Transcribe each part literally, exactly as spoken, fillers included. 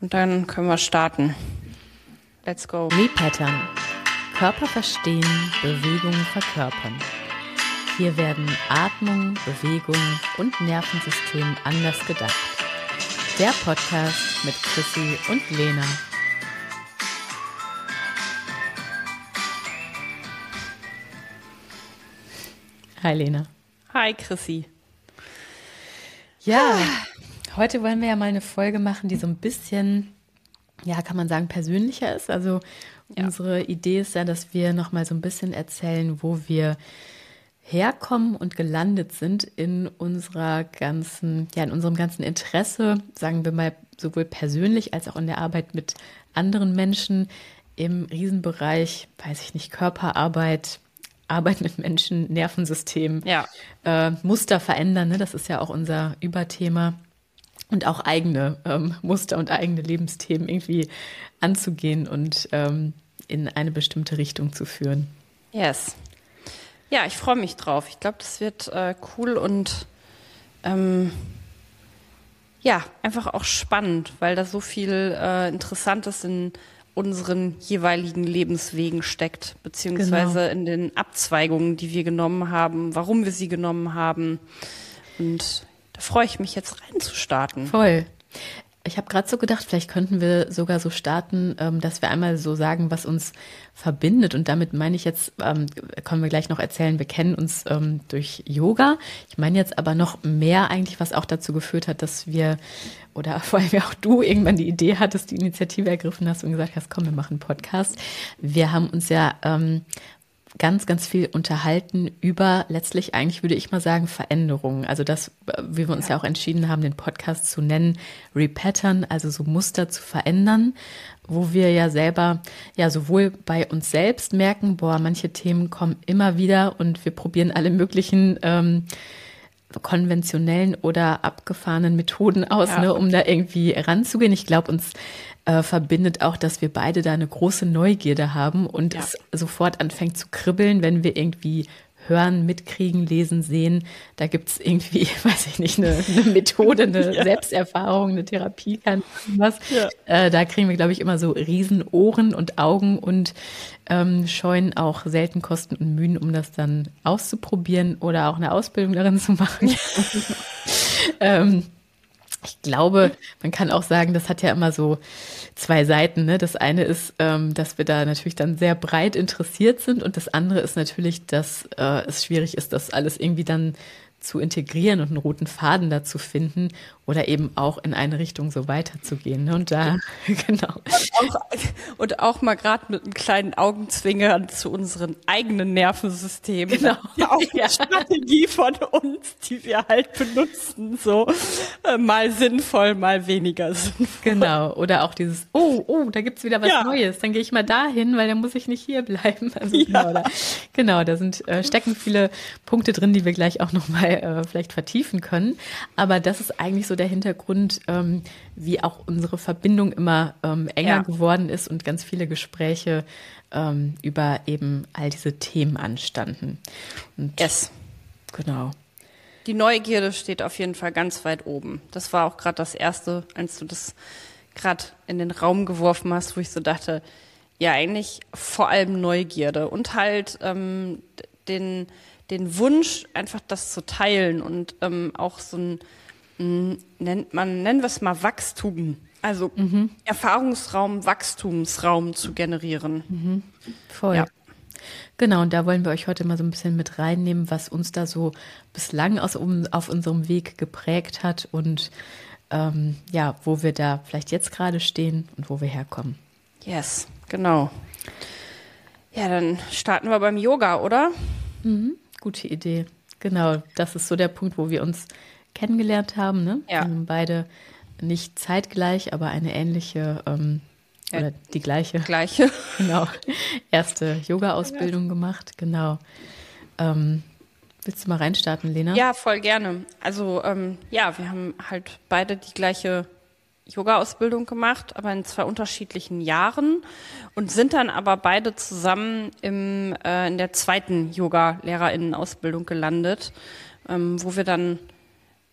Und dann können wir starten. Let's go. Repattern. Körper verstehen, Bewegung verkörpern. Hier werden Atmung, Bewegung und Nervensystem anders gedacht. Der Podcast mit Chrissy und Lena. Hi Lena. Hi Chrissy. Ja, heute wollen wir ja mal eine Folge machen, die so ein bisschen, ja, kann man sagen, persönlicher ist. Also ja. Unsere Idee ist ja, dass wir noch mal so ein bisschen erzählen, wo wir herkommen und gelandet sind in unserer ganzen, ja, in unserem ganzen Interesse, sagen wir mal, sowohl persönlich als auch in der Arbeit mit anderen Menschen im Riesenbereich, weiß ich nicht, Körperarbeit, Arbeit mit Menschen, Nervensystem, ja. äh, Muster verändern, ne? Das ist ja auch unser Überthema. Und auch eigene ähm, Muster und eigene Lebensthemen irgendwie anzugehen und ähm, in eine bestimmte Richtung zu führen. Yes. Ja, ich freue mich drauf. Ich glaube, das wird äh, cool und ähm, ja, einfach auch spannend, weil da so viel äh, Interessantes in unseren jeweiligen Lebenswegen steckt, beziehungsweise genau. in den Abzweigungen, die wir genommen haben, warum wir sie genommen haben. Und da freue ich mich jetzt reinzustarten. Voll. Ich habe gerade so gedacht, vielleicht könnten wir sogar so starten, ähm, dass wir einmal so sagen, was uns verbindet. Und damit meine ich jetzt, ähm, können wir gleich noch erzählen, wir kennen uns ähm, durch Yoga. Ich meine jetzt aber noch mehr eigentlich, was auch dazu geführt hat, dass wir, oder vor allem auch du irgendwann die Idee hattest, die Initiative ergriffen hast und gesagt hast, komm, wir machen einen Podcast. Wir haben uns ja ähm, ganz, ganz viel unterhalten über letztlich eigentlich, würde ich mal sagen, Veränderungen. Also das, wie wir uns ja. ja auch entschieden haben, den Podcast zu nennen, Repattern, also so Muster zu verändern, wo wir ja selber ja sowohl bei uns selbst merken, boah, manche Themen kommen immer wieder und wir probieren alle möglichen ähm, konventionellen oder abgefahrenen Methoden aus, ja. ne, um da irgendwie ranzugehen. Ich glaube, uns äh, verbindet auch, dass wir beide da eine große Neugierde haben und ja. es sofort anfängt zu kribbeln, wenn wir irgendwie hören, mitkriegen, lesen, sehen. Da gibt es irgendwie, weiß ich nicht, eine, eine Methode, eine ja. Selbsterfahrung, eine Therapie, kann was. Ja. Äh, da kriegen wir, glaube ich, immer so riesen Ohren und Augen und ähm, scheuen auch selten Kosten und Mühen, um das dann auszuprobieren oder auch eine Ausbildung darin zu machen. ähm, Ich glaube, man kann auch sagen, das hat ja immer so zwei Seiten. Ne? Das eine ist, ähm, dass wir da natürlich dann sehr breit interessiert sind und das andere ist natürlich, dass äh, es schwierig ist, das alles irgendwie dann zu integrieren und einen roten Faden da zu finden oder eben auch in eine Richtung so weiterzugehen. Ne? Und da, genau. Und auch, und auch mal gerade mit einem kleinen Augenzwinkern zu unseren eigenen Nervensystemen. Genau. Ja, auch eine ja. Strategie von uns, die wir halt benutzen, so äh, mal sinnvoll, mal weniger sinnvoll. Genau. Oder auch dieses, oh, oh, da gibt's wieder was ja. Neues. Dann gehe ich mal dahin, weil dann muss ich nicht hier bleiben. Also, ja. genau, da, genau, da sind äh, stecken viele Punkte drin, die wir gleich auch nochmal äh, vielleicht vertiefen können. Aber das ist eigentlich so der Hintergrund, ähm, wie auch unsere Verbindung immer ähm, enger ja. geworden ist und ganz viele Gespräche ähm, über eben all diese Themen anstanden. Und yes. Genau. Die Neugierde steht auf jeden Fall ganz weit oben. Das war auch gerade das Erste, als du das gerade in den Raum geworfen hast, wo ich so dachte, ja eigentlich vor allem Neugierde und halt ähm, den, den Wunsch, einfach das zu teilen und ähm, auch so ein nennt man, nennen wir es mal Wachstum, also mhm. Erfahrungsraum, Wachstumsraum zu generieren. Mhm. Voll. Ja. Genau, und da wollen wir euch heute mal so ein bisschen mit reinnehmen, was uns da so bislang aus, um, auf unserem Weg geprägt hat und ähm, ja, wo wir da vielleicht jetzt gerade stehen und wo wir herkommen. Yes, genau. Ja, dann starten wir beim Yoga, oder? Mhm. Gute Idee. Genau, das ist so der Punkt, wo wir uns kennengelernt haben, ne? Ja. Wir haben beide nicht zeitgleich, aber eine ähnliche ähm, ja, oder die gleiche. Gleiche. Genau. Erste Yoga-Ausbildung gemacht, genau. Ähm, willst du mal reinstarten, Lena? Ja, voll gerne. Also ähm, ja, wir haben halt beide die gleiche Yoga-Ausbildung gemacht, aber in zwei unterschiedlichen Jahren und sind dann aber beide zusammen im, äh, in der zweiten Yoga-LehrerInnen-Ausbildung gelandet, ähm, wo wir dann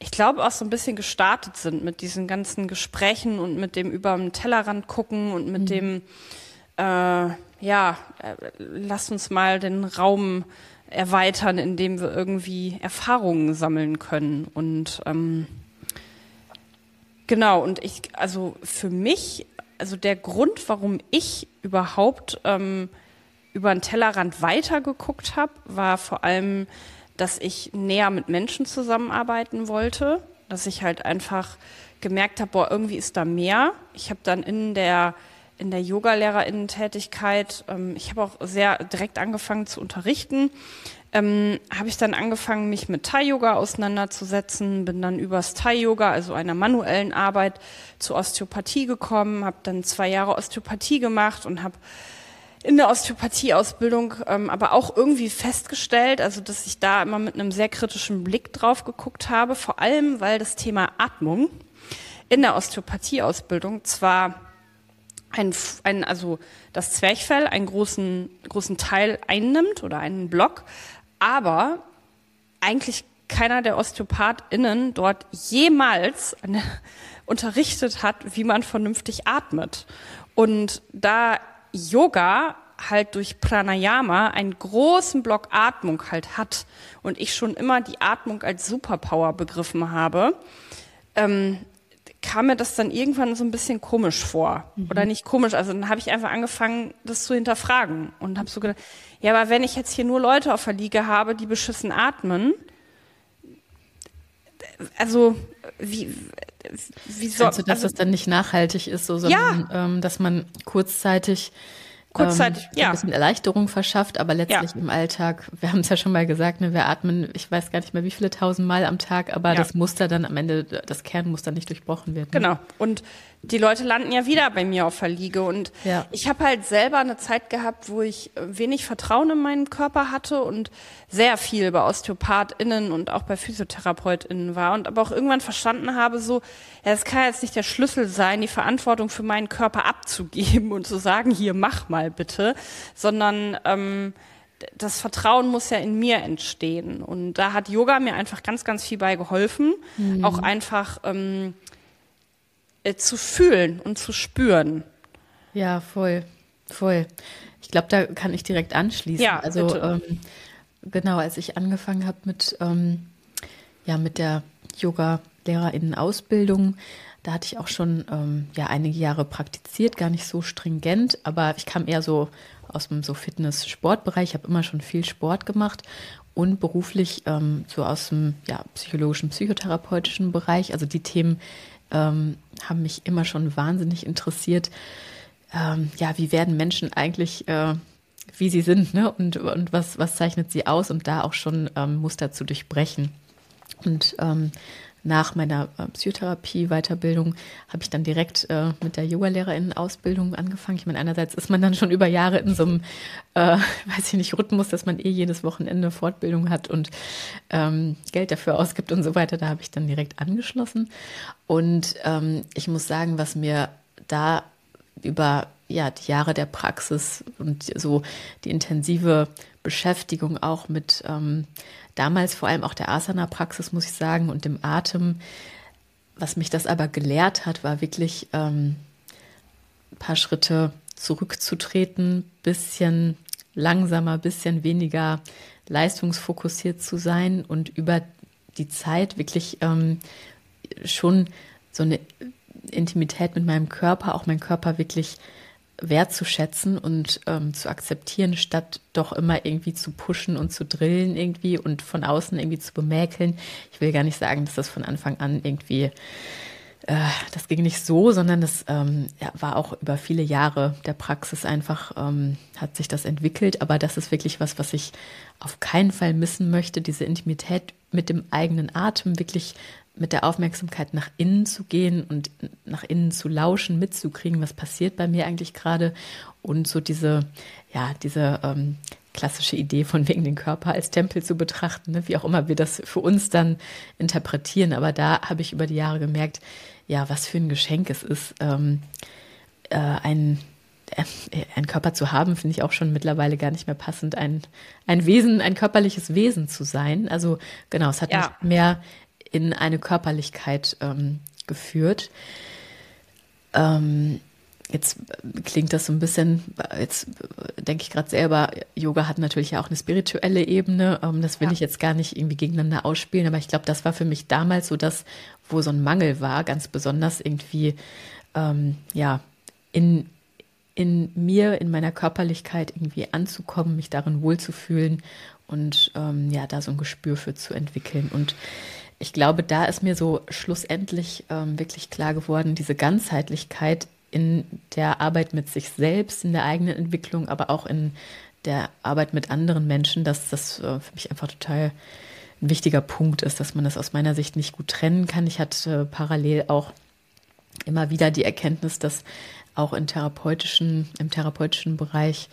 ich glaube, auch so ein bisschen gestartet sind mit diesen ganzen Gesprächen und mit dem über den Tellerrand gucken und mit mhm. dem, äh, ja, äh, lass uns mal den Raum erweitern, indem wir irgendwie Erfahrungen sammeln können. Und ähm, genau, und ich, also für mich, also der Grund, warum ich überhaupt ähm, über den Tellerrand weitergeguckt habe, war vor allem, dass ich näher mit Menschen zusammenarbeiten wollte, dass ich halt einfach gemerkt habe, boah, irgendwie ist da mehr. Ich habe dann in der in der Yoga-LehrerInnen-Tätigkeit, ähm, ich habe auch sehr direkt angefangen zu unterrichten, ähm, habe ich dann angefangen, mich mit Thai-Yoga auseinanderzusetzen, bin dann übers Thai-Yoga, also einer manuellen Arbeit, zur Osteopathie gekommen, habe dann zwei Jahre Osteopathie gemacht und habe in der Osteopathie-Ausbildung ähm, aber auch irgendwie festgestellt, also dass ich da immer mit einem sehr kritischen Blick drauf geguckt habe, vor allem, weil das Thema Atmung in der Osteopathie-Ausbildung zwar ein, ein, also das Zwerchfell einen großen, großen Teil einnimmt oder einen Block, aber eigentlich keiner der OsteopathInnen dort jemals eine, unterrichtet hat, wie man vernünftig atmet. Und da Yoga halt durch Pranayama einen großen Block Atmung halt hat und ich schon immer die Atmung als Superpower begriffen habe, ähm, kam mir das dann irgendwann so ein bisschen komisch vor. Mhm. Oder nicht komisch, also dann habe ich einfach angefangen, das zu hinterfragen und habe so gedacht, ja, aber wenn ich jetzt hier nur Leute auf der Liege habe, die beschissen atmen, also wie, wie soll... Also, dass also, das dann nicht nachhaltig ist, so, sondern ja. ähm, dass man kurzzeitig Kurzzeitig, ähm, ja. ein bisschen Erleichterung verschafft, aber letztlich ja. im Alltag, wir haben es ja schon mal gesagt, ne, wir atmen, ich weiß gar nicht mehr wie viele tausend Mal am Tag, aber ja. das Muster dann am Ende, das Kernmuster nicht durchbrochen wird. Ne? Genau. Und die Leute landen ja wieder bei mir auf der Liege. Und ja. ich habe halt selber eine Zeit gehabt, wo ich wenig Vertrauen in meinen Körper hatte und sehr viel bei OsteopathInnen und auch bei PhysiotherapeutInnen war und aber auch irgendwann verstanden habe, so, ja, das kann jetzt nicht der Schlüssel sein, die Verantwortung für meinen Körper abzugeben und zu sagen, hier, mach mal bitte, sondern ähm, das Vertrauen muss ja in mir entstehen. Und da hat Yoga mir einfach ganz, ganz viel bei geholfen, mhm. auch einfach ähm, äh, zu fühlen und zu spüren. Ja, voll, voll. Ich glaube, da kann ich direkt anschließen. Ja, also bitte. Ähm, genau, als ich angefangen habe mit, ähm, ja, mit der Yoga-LehrerInnen-Ausbildung, da hatte ich auch schon ähm, ja, einige Jahre praktiziert, gar nicht so stringent, aber ich kam eher so aus dem so Fitness-Sport-Bereich. Ich habe immer schon viel Sport gemacht und beruflich ähm, so aus dem ja, psychologischen, psychotherapeutischen Bereich. Also die Themen ähm, haben mich immer schon wahnsinnig interessiert. Ähm, ja, wie werden Menschen eigentlich, äh, wie sie sind, ne? Und, und was, was zeichnet sie aus und da auch schon ähm, Muster zu durchbrechen. Und ähm, nach meiner äh, Psychotherapie-Weiterbildung habe ich dann direkt äh, mit der Yoga-LehrerInnen-Ausbildung angefangen. Ich meine, einerseits ist man dann schon über Jahre in so einem, äh, weiß ich nicht, Rhythmus, dass man eh jedes Wochenende Fortbildung hat und ähm, Geld dafür ausgibt und so weiter. Da habe ich dann direkt angeschlossen. Und ähm, ich muss sagen, was mir da über ja, die Jahre der Praxis und so die intensive Beschäftigung auch mit ähm, damals vor allem auch der Asana-Praxis, muss ich sagen, und dem Atem. Was mich das aber gelehrt hat, war wirklich ähm, ein paar Schritte zurückzutreten, bisschen langsamer, bisschen weniger leistungsfokussiert zu sein und über die Zeit wirklich ähm, schon so eine Intimität mit meinem Körper, auch meinen Körper wirklich wertzuschätzen und ähm, zu akzeptieren, statt doch immer irgendwie zu pushen und zu drillen irgendwie und von außen irgendwie zu bemäkeln. Ich will gar nicht sagen, dass das von Anfang an irgendwie, äh, das ging nicht so, sondern das ähm, ja, war auch über viele Jahre der Praxis einfach, ähm, hat sich das entwickelt. Aber das ist wirklich was, was ich auf keinen Fall missen möchte, diese Intimität mit dem eigenen Atem, wirklich mit der Aufmerksamkeit nach innen zu gehen und nach innen zu lauschen, mitzukriegen, was passiert bei mir eigentlich gerade und so diese, ja, diese ähm, klassische Idee von wegen den Körper als Tempel zu betrachten, ne? Wie auch immer wir das für uns dann interpretieren. Aber da habe ich über die Jahre gemerkt, ja, was für ein Geschenk es ist, ähm, äh, ein Ein Körper zu haben, finde ich auch schon mittlerweile gar nicht mehr passend, ein, ein Wesen, ein körperliches Wesen zu sein. Also genau, es hat ja. mich mehr in eine Körperlichkeit ähm, geführt. Ähm, jetzt klingt das so ein bisschen, jetzt denke ich gerade selber, Yoga hat natürlich ja auch eine spirituelle Ebene. Ähm, das will ja. ich jetzt gar nicht irgendwie gegeneinander ausspielen, aber ich glaube, das war für mich damals so das, wo so ein Mangel war, ganz besonders irgendwie, ähm, ja, in, in mir, in meiner Körperlichkeit irgendwie anzukommen, mich darin wohlzufühlen und ähm, ja, da so ein Gespür für zu entwickeln. Und ich glaube, da ist mir so schlussendlich ähm, wirklich klar geworden, diese Ganzheitlichkeit in der Arbeit mit sich selbst, in der eigenen Entwicklung, aber auch in der Arbeit mit anderen Menschen, dass das äh, für mich einfach total ein wichtiger Punkt ist, dass man das aus meiner Sicht nicht gut trennen kann. Ich hatte äh, parallel auch immer wieder die Erkenntnis, dass auch in therapeutischen, im therapeutischen Bereich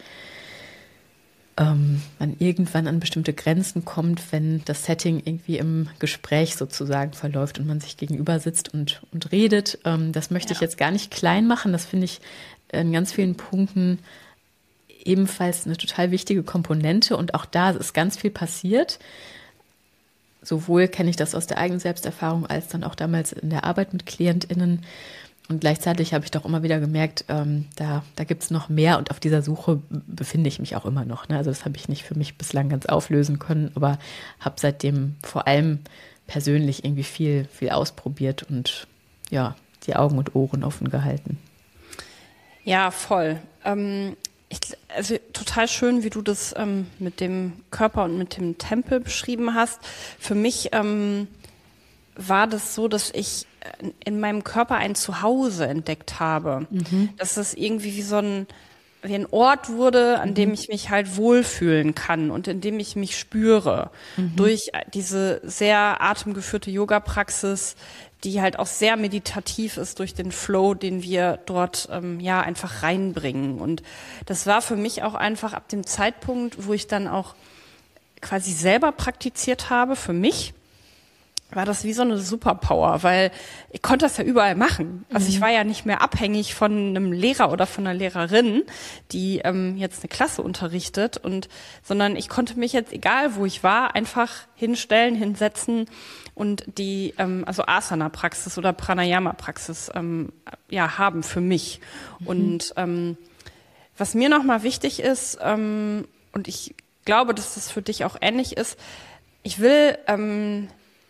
ähm, man irgendwann an bestimmte Grenzen kommt, wenn das Setting irgendwie im Gespräch sozusagen verläuft und man sich gegenüber sitzt und, und redet. Ähm, das möchte ja. ich jetzt gar nicht klein machen. Das finde ich in ganz vielen Punkten ebenfalls eine total wichtige Komponente. Und auch da ist ganz viel passiert. Sowohl kenne ich das aus der eigenen Selbsterfahrung als dann auch damals in der Arbeit mit KlientInnen. Und gleichzeitig habe ich doch immer wieder gemerkt, ähm, da, da gibt es noch mehr und auf dieser Suche befinde ich mich auch immer noch. Ne? Also das habe ich nicht für mich bislang ganz auflösen können, aber habe seitdem vor allem persönlich irgendwie viel, viel ausprobiert und ja, die Augen und Ohren offen gehalten. Ja, voll. Ähm, ich, also total schön, wie du das ähm, mit dem Körper und mit dem Tempel beschrieben hast. Für mich ähm, war das so, dass ich in meinem Körper ein Zuhause entdeckt habe. Mhm. Dass es irgendwie wie so ein, wie ein Ort wurde, an mhm. dem ich mich halt wohlfühlen kann und in dem ich mich spüre. Mhm. Durch diese sehr atemgeführte Yoga-Praxis, die halt auch sehr meditativ ist durch den Flow, den wir dort ähm, ja einfach reinbringen. Und das war für mich auch einfach ab dem Zeitpunkt, wo ich dann auch quasi selber praktiziert habe, für mich, war das wie so eine Superpower, weil ich konnte das ja überall machen. Also mhm. ich war ja nicht mehr abhängig von einem Lehrer oder von einer Lehrerin, die ähm, jetzt eine Klasse unterrichtet, und sondern ich konnte mich jetzt, egal wo ich war, einfach hinstellen, hinsetzen und die ähm, also Asana-Praxis oder Pranayama-Praxis ähm, ja haben für mich. Mhm. Und ähm, was mir nochmal wichtig ist, ähm, und ich glaube, dass das für dich auch ähnlich ist, ich will ähm,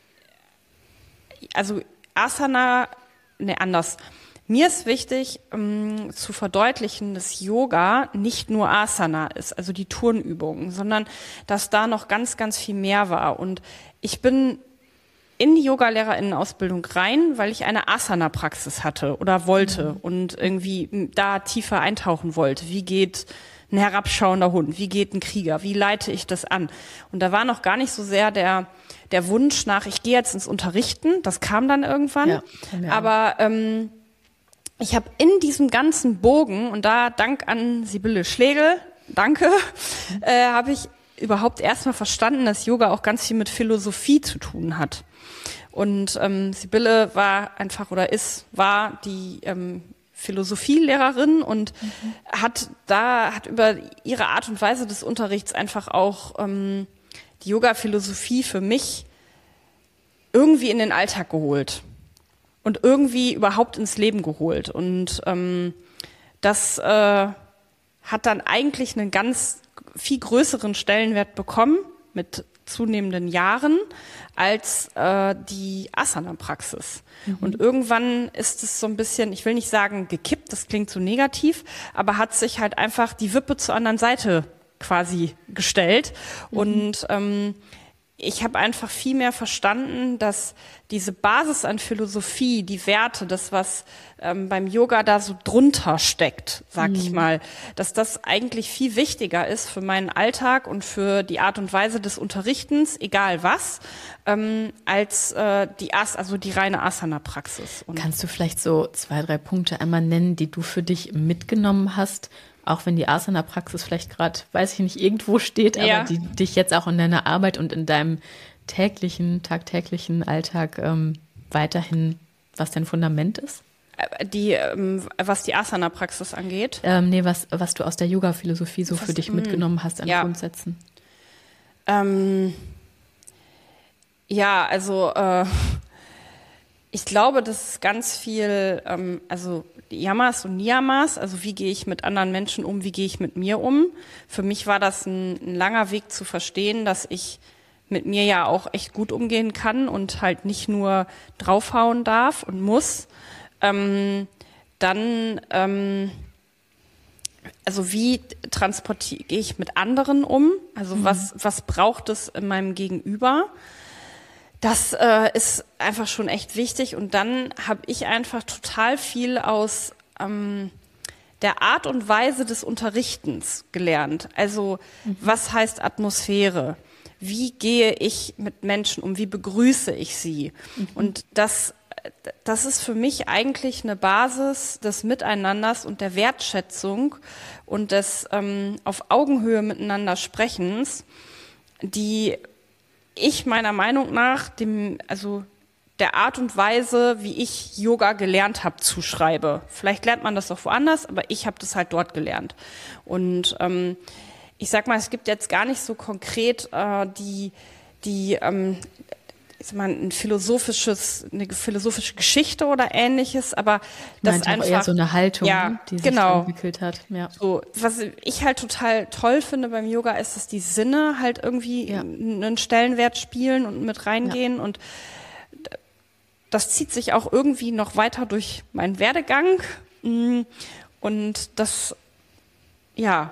also Asana, ne, anders. Mir ist wichtig, um, zu verdeutlichen, dass Yoga nicht nur Asana ist, also die Turnübungen, sondern dass da noch ganz, ganz viel mehr war. Und ich bin in die Yoga-LehrerInnen-Ausbildung rein, weil ich eine Asana-Praxis hatte oder wollte mhm. und irgendwie da tiefer eintauchen wollte. Wie geht ein herabschauender Hund? Wie geht ein Krieger? Wie leite ich das an? Und da war noch gar nicht so sehr der der Wunsch nach, ich gehe jetzt ins Unterrichten. Das kam dann irgendwann. Ja, ja. Aber ähm, ich habe in diesem ganzen Bogen, und da Dank an Sibylle Schlegel, danke, mhm. äh, habe ich überhaupt erstmal verstanden, dass Yoga auch ganz viel mit Philosophie zu tun hat. Und ähm, Sibylle war einfach oder ist, war die ähm, Philosophielehrerin und mhm. hat da, hat über ihre Art und Weise des Unterrichts einfach auch ähm, die Yoga-Philosophie für mich irgendwie in den Alltag geholt und irgendwie überhaupt ins Leben geholt. Und ähm, das äh, hat dann eigentlich einen ganz viel größeren Stellenwert bekommen mit zunehmenden Jahren als äh, die Asana-Praxis. Mhm. Und irgendwann ist es so ein bisschen, ich will nicht sagen gekippt, das klingt so negativ, aber hat sich halt einfach die Wippe zur anderen Seite quasi gestellt. Mhm. Und ähm, ich habe einfach viel mehr verstanden, dass diese Basis an Philosophie, die Werte, das, was ähm, beim Yoga da so drunter steckt, sag mhm. ich mal, dass das eigentlich viel wichtiger ist für meinen Alltag und für die Art und Weise des Unterrichtens, egal was, ähm, als äh, die As, also die reine Asana-Praxis. Und kannst du vielleicht so zwei, drei Punkte einmal nennen, die du für dich mitgenommen hast, auch wenn die Asana-Praxis vielleicht gerade, weiß ich nicht, irgendwo steht, aber ja. die dich jetzt auch in deiner Arbeit und in deinem täglichen, tagtäglichen Alltag ähm, weiterhin, was dein Fundament ist? Die, ähm, was die Asana-Praxis angeht? Ähm, nee, was, was du aus der Yoga-Philosophie so was, für dich mh. mitgenommen hast an ja. Grundsätzen. Ähm, ja, also äh, Ich glaube, das ist ganz viel, ähm, also Yamas und Niyamas, also wie gehe ich mit anderen Menschen um, wie gehe ich mit mir um. Für mich war das ein, ein langer Weg zu verstehen, dass ich mit mir ja auch echt gut umgehen kann und halt nicht nur draufhauen darf und muss. Ähm, dann, ähm, also wie transportiere ich mit anderen um? Also mhm. was, was braucht es in meinem Gegenüber? Das äh, ist einfach schon echt wichtig. Und dann habe ich einfach total viel aus ähm, der Art und Weise des Unterrichtens gelernt. Also mhm. was heißt Atmosphäre? Wie gehe ich mit Menschen um? Wie begrüße ich sie? Mhm. Und das, das ist für mich eigentlich eine Basis des Miteinanders und der Wertschätzung und des ähm, auf Augenhöhe miteinander Sprechens, die ich meiner Meinung nach dem, also der Art und Weise, wie ich Yoga gelernt habe, zuschreibe. Vielleicht lernt man das auch woanders, aber ich habe das halt dort gelernt. Und ähm, ich sag mal, es gibt jetzt gar nicht so konkret äh, die, die ähm, ich sag mal, ein philosophisches, eine philosophische Geschichte oder Ähnliches, aber das ist einfach eher so eine Haltung, ja, die sich genau. entwickelt hat. Ja. So, was ich halt total toll finde beim Yoga ist, dass die Sinne halt irgendwie Ja. einen Stellenwert spielen und mit reingehen ja. und das zieht sich auch irgendwie noch weiter durch meinen Werdegang und das, ja,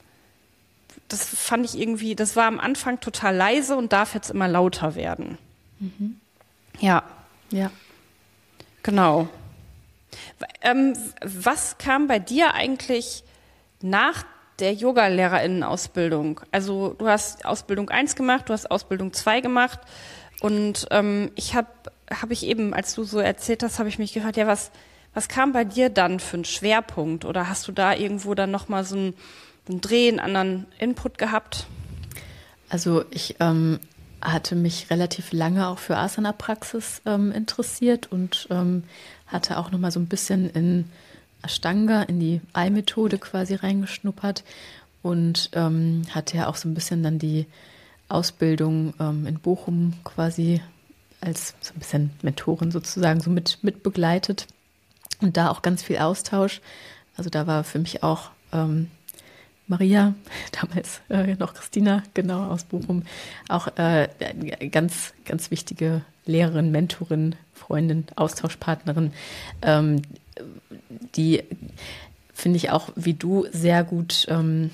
das fand ich irgendwie, das war am Anfang total leise und darf jetzt immer lauter werden. Mhm. Ja. Ja. Genau. Ähm, was kam bei dir eigentlich nach der Yoga-LehrerInnen-Ausbildung? Also du hast Ausbildung eins gemacht, du hast Ausbildung zwei gemacht und ähm, ich habe, habe ich eben, als du so erzählt hast, habe ich mich gefragt, ja, was, was kam bei dir dann für einen Schwerpunkt? Oder hast du da irgendwo dann nochmal so einen, so einen Dreh, einen anderen Input gehabt? Also ich ähm, hatte mich relativ lange auch für Asana-Praxis ähm, interessiert und ähm, hatte auch nochmal so ein bisschen in Ashtanga, in die Ei-Methode quasi reingeschnuppert und ähm, hatte ja auch so ein bisschen dann die Ausbildung ähm, in Bochum quasi als so ein bisschen Mentorin sozusagen so mit, mit begleitet und da auch ganz viel Austausch. Also da war für mich auch ähm, Maria, damals äh, noch Christina, genau, aus Bochum, auch äh, ganz, ganz wichtige Lehrerin, Mentorin, Freundin, Austauschpartnerin, ähm, die finde ich auch wie du sehr gut, ähm,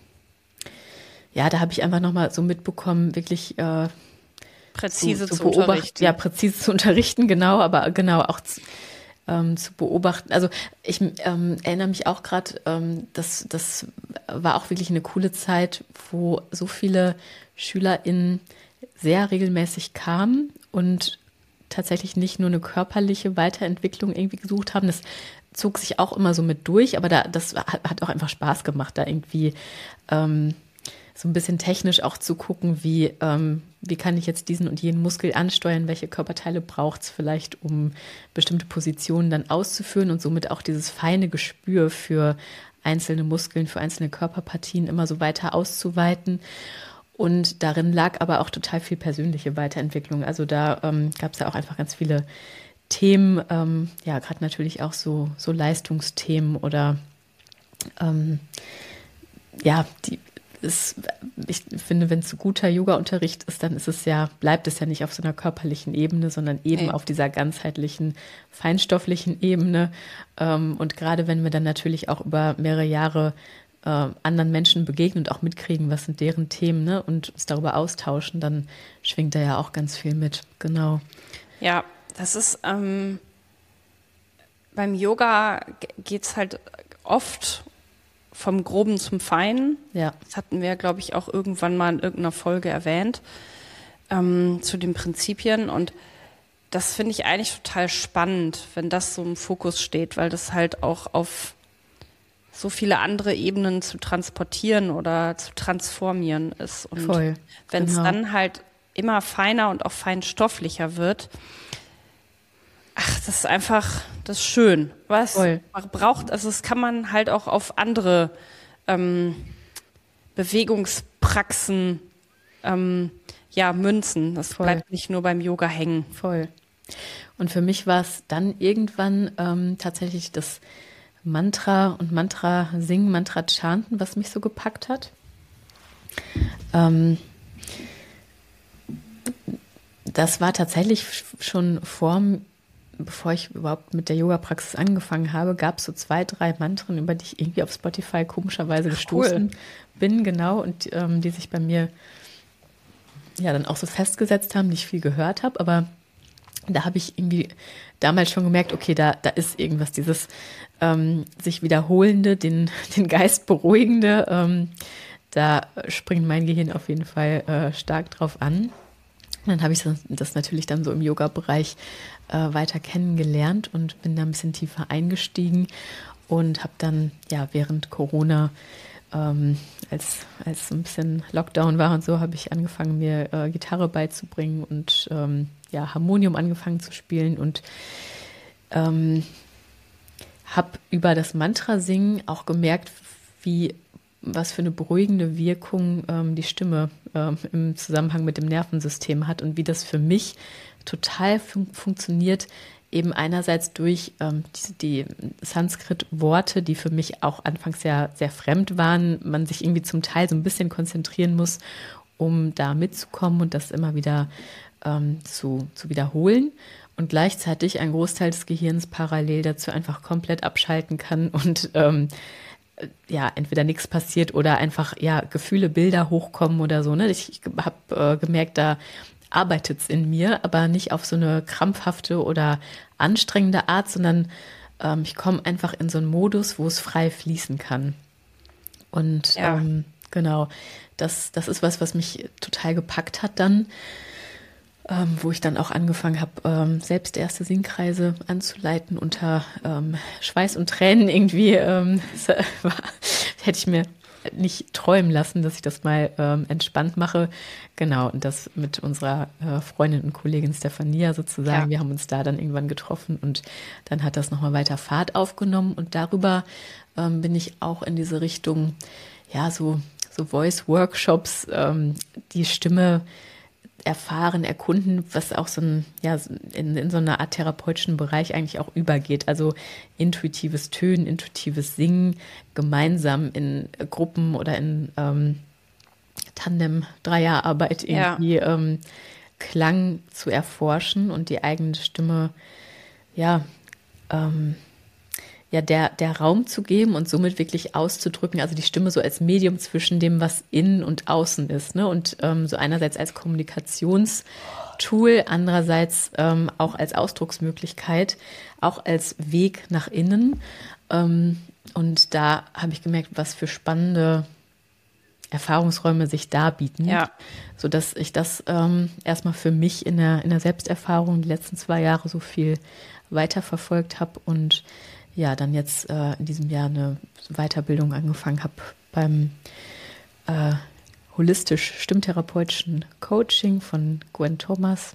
ja, da habe ich einfach nochmal so mitbekommen, wirklich äh, präzise zu, zu, zu beobachten, unterrichten. Ja, präzise zu unterrichten, genau, aber genau auch zu, ähm, zu beobachten. Also ich ähm, erinnere mich auch gerade, ähm, das, das war auch wirklich eine coole Zeit, wo so viele SchülerInnen sehr regelmäßig kamen und tatsächlich nicht nur eine körperliche Weiterentwicklung irgendwie gesucht haben. Das zog sich auch immer so mit durch, aber da, das hat, hat auch einfach Spaß gemacht, da irgendwie ähm, so ein bisschen technisch auch zu gucken, wie, ähm, wie kann ich jetzt diesen und jenen Muskel ansteuern, welche Körperteile braucht es vielleicht, um bestimmte Positionen dann auszuführen und somit auch dieses feine Gespür für einzelne Muskeln, für einzelne Körperpartien immer so weiter auszuweiten. Und darin lag aber auch total viel persönliche Weiterentwicklung. Also da ähm, gab es ja auch einfach ganz viele Themen, ähm, ja, gerade natürlich auch so, so Leistungsthemen oder ähm, ja, die ist, ich finde, wenn es so guter Yoga-Unterricht ist, dann ist es ja, bleibt es ja nicht auf so einer körperlichen Ebene, sondern eben Nee. auf dieser ganzheitlichen, feinstofflichen Ebene. Ähm, und gerade wenn wir dann natürlich auch über mehrere Jahre äh, anderen Menschen begegnen und auch mitkriegen, was sind deren Themen, ne, und uns darüber austauschen, dann schwingt da ja auch ganz viel mit. Genau. Ja, das ist ähm, beim Yoga geht es halt oft vom Groben zum Feinen. Ja. Das hatten wir, glaube ich, auch irgendwann mal in irgendeiner Folge erwähnt, ähm, zu den Prinzipien. Und das finde ich eigentlich total spannend, wenn das so im Fokus steht, weil das halt auch auf so viele andere Ebenen zu transportieren oder zu transformieren ist. Und Voll, wenn es genau. dann halt immer feiner und auch feinstofflicher wird, ach, das ist einfach, das ist schön. Was Voll. man braucht, also das kann man halt auch auf andere ähm, Bewegungspraxen ähm, ja, münzen. Das Voll. bleibt nicht nur beim Yoga hängen. Voll. Und für mich war es dann irgendwann ähm, tatsächlich das Mantra und Mantra singen, Mantra chanten, was mich so gepackt hat. Ähm, das war tatsächlich schon vor, bevor ich überhaupt mit der Yoga-Praxis angefangen habe, gab es so zwei, drei Mantren, über die ich irgendwie auf Spotify komischerweise gestoßen cool. bin, genau, und ähm, die sich bei mir ja dann auch so festgesetzt haben, die ich viel gehört habe, aber da habe ich irgendwie damals schon gemerkt, okay, da, da ist irgendwas, dieses ähm, sich wiederholende, den, den Geist beruhigende, ähm, da springt mein Gehirn auf jeden Fall äh, stark drauf an. Und dann habe ich das, das natürlich dann so im Yoga-Bereich äh, weiter kennengelernt und bin da ein bisschen tiefer eingestiegen und habe dann ja während Corona, ähm, als, als so ein bisschen Lockdown war und so, habe ich angefangen, mir äh, Gitarre beizubringen und ähm, ja, Harmonium angefangen zu spielen und ähm, habe über das Mantra-Singen auch gemerkt, wie was für eine beruhigende Wirkung ähm, die Stimme ähm, im Zusammenhang mit dem Nervensystem hat und wie das für mich total fun- funktioniert, eben einerseits durch ähm, die, die Sanskrit-Worte, die für mich auch anfangs sehr, sehr fremd waren, man sich irgendwie zum Teil so ein bisschen konzentrieren muss, um da mitzukommen und das immer wieder ähm, zu, zu wiederholen und gleichzeitig ein Großteil des Gehirns parallel dazu einfach komplett abschalten kann und ähm, ja, entweder nichts passiert oder einfach ja Gefühle, Bilder hochkommen oder so. Ne? Ich, ich habe äh, gemerkt, da arbeitet es in mir, aber nicht auf so eine krampfhafte oder anstrengende Art, sondern ähm, ich komme einfach in so einen Modus, wo es frei fließen kann. Und ja. ähm, genau, das, das ist was, was mich total gepackt hat dann, ähm, wo ich dann auch angefangen habe, ähm, selbst erste Singkreise anzuleiten unter ähm, Schweiß und Tränen irgendwie. Ähm, das war, hätte ich mir nicht träumen lassen, dass ich das mal ähm, entspannt mache. Genau, und das mit unserer äh, Freundin und Kollegin Stefania sozusagen. Ja. Wir haben uns da dann irgendwann getroffen und dann hat das nochmal weiter Fahrt aufgenommen und darüber ähm, bin ich auch in diese Richtung, ja, so, so Voice-Workshops, ähm, die Stimme erfahren, erkunden, was auch so ein, ja, in, in so einer Art therapeutischen Bereich eigentlich auch übergeht. Also intuitives Tönen, intuitives Singen, gemeinsam in Gruppen oder in ähm, Tandem-Dreierarbeit irgendwie ja. ähm, Klang zu erforschen und die eigene Stimme, ja, ähm, ja, der, der Raum zu geben und somit wirklich auszudrücken, also die Stimme so als Medium zwischen dem, was innen und außen ist, ne? Und ähm, so einerseits als Kommunikationstool, andererseits ähm, auch als Ausdrucksmöglichkeit, auch als Weg nach innen. Ähm, und da habe ich gemerkt, was für spannende Erfahrungsräume sich da bieten, ja. sodass ich das ähm, erstmal für mich in der, in der Selbsterfahrung die letzten zwei Jahre so viel weiterverfolgt habe und ja, dann jetzt äh, in diesem Jahr eine Weiterbildung angefangen habe beim äh, holistisch-stimmtherapeutischen Coaching von Gwen Thomas.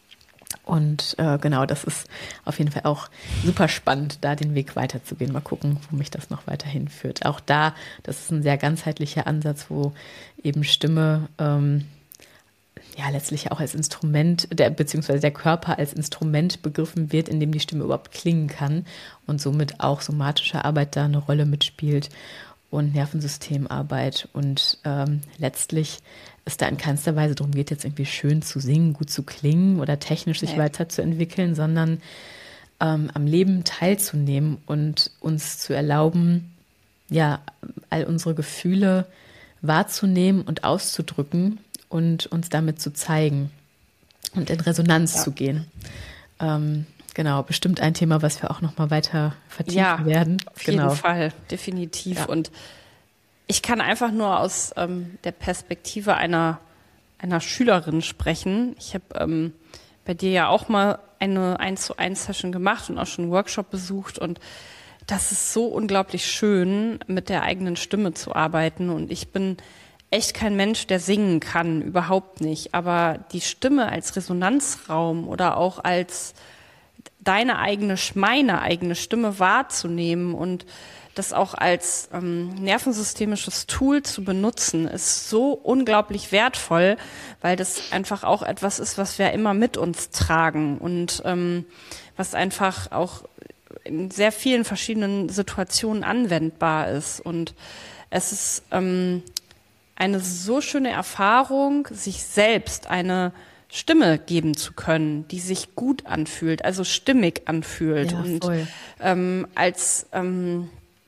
Und äh, genau, das ist auf jeden Fall auch super spannend, da den Weg weiterzugehen. Mal gucken, wo mich das noch weiterhin führt. Auch da, das ist ein sehr ganzheitlicher Ansatz, wo eben Stimme ähm, ja letztlich auch als Instrument, der, beziehungsweise der Körper als Instrument begriffen wird, in dem die Stimme überhaupt klingen kann und somit auch somatische Arbeit da eine Rolle mitspielt und Nervensystemarbeit und ähm, letztlich es da in keinster Weise darum geht, jetzt irgendwie schön zu singen, gut zu klingen oder technisch sich nee. weiterzuentwickeln, sondern ähm, am Leben teilzunehmen und uns zu erlauben, ja, all unsere Gefühle wahrzunehmen und auszudrücken und uns damit zu zeigen und in Resonanz ja. zu gehen. Ähm, genau, bestimmt ein Thema, was wir auch noch mal weiter vertiefen ja, werden. Auf genau. jeden Fall, definitiv. Ja. Und ich kann einfach nur aus ähm, der Perspektive einer, einer Schülerin sprechen. Ich habe ähm, bei dir ja auch mal eine eins zu eins Session gemacht und auch schon einen Workshop besucht. Und das ist so unglaublich schön, mit der eigenen Stimme zu arbeiten. Und ich bin echt kein Mensch, der singen kann, überhaupt nicht. Aber die Stimme als Resonanzraum oder auch als deine eigene, meine eigene Stimme wahrzunehmen und das auch als ähm, nervensystemisches Tool zu benutzen, ist so unglaublich wertvoll, weil das einfach auch etwas ist, was wir immer mit uns tragen und ähm, was einfach auch in sehr vielen verschiedenen Situationen anwendbar ist. Und es ist ähm, eine so schöne Erfahrung, sich selbst eine Stimme geben zu können, die sich gut anfühlt, also stimmig anfühlt Ja, und voll. ähm, als ähm,